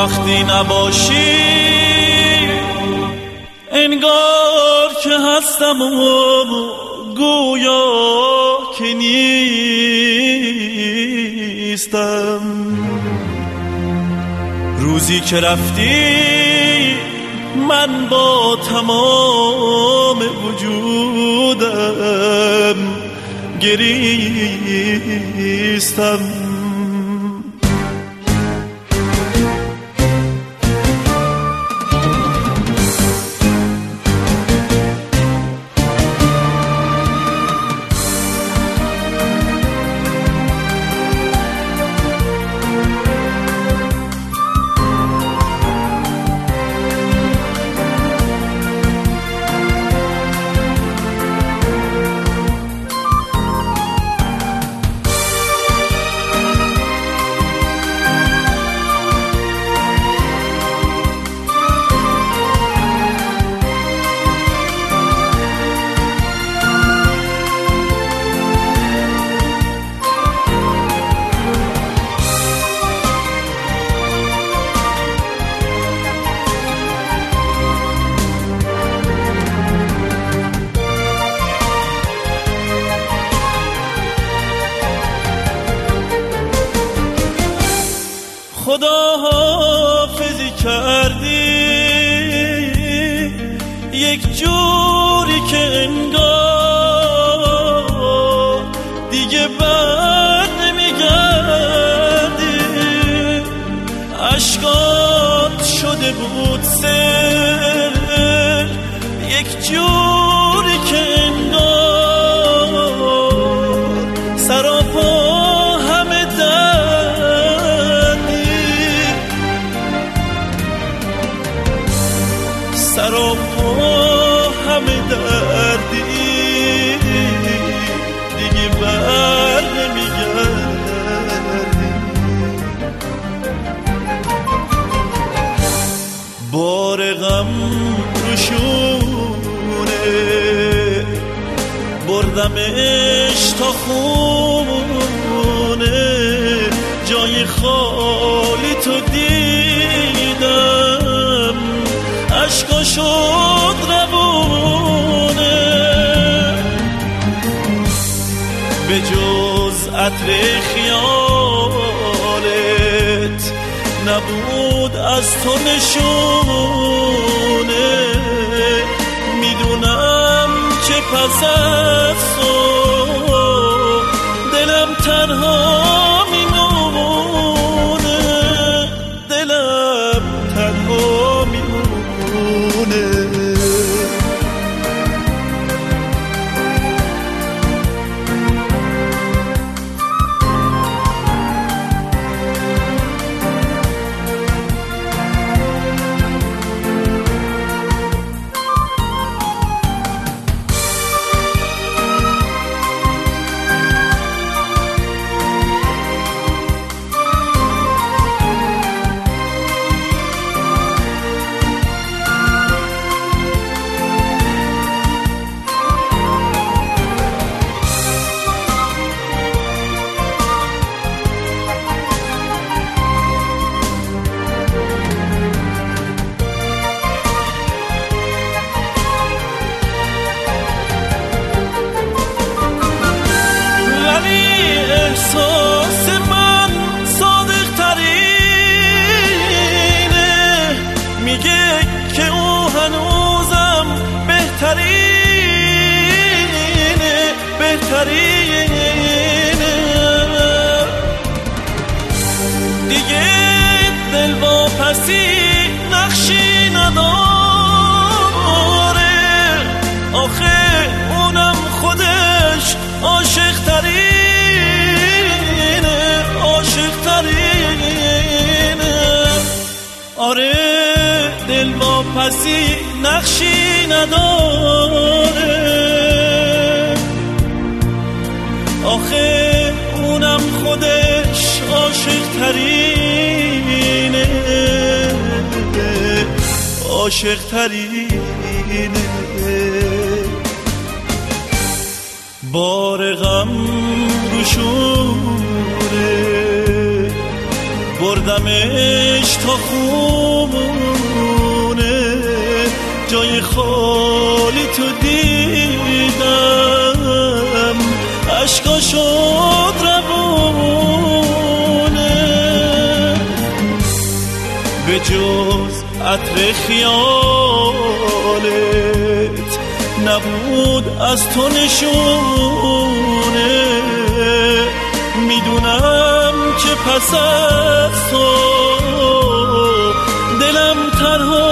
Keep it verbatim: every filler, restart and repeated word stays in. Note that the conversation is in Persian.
وقتی نباشی انگار که هستم و گویا که نیستم. روزی که رفتی من با تمام وجودم گریستم. خدا حافظی کردی یک جوری که انگار دیگه بر نمیگردی. عشقات شده بود سر یک جوری که انگار سراپا سراپا همه دردی دیگه بر نمیگردی. بار غم روشونه بردمش تا خونه جای خالی تو دیدم عشقا شد روونه به جز عطر خیالت نبود از تو نشونه. میدونم که پس از تو دلم تنها میمونه، دلم تنها میمونه. احساس من صادق ترینه، میگه که او هنوزم بهترینه بهترینه. دیگه دل واپسی نقشی نداره، آخه اونم خودش عاشق ترینه عاشق ترینه. آره دل واپسی نقشی نداره، آخه اونم خودش عاشق ترینه عاشق ترینه. بار غم روشونه بردمش تا خونه، جای خالی تو دیدم، عشقا شد روونه. به جز عطر خیالت نبود از تو نشونه، میدونم که پس از تو دلم تنها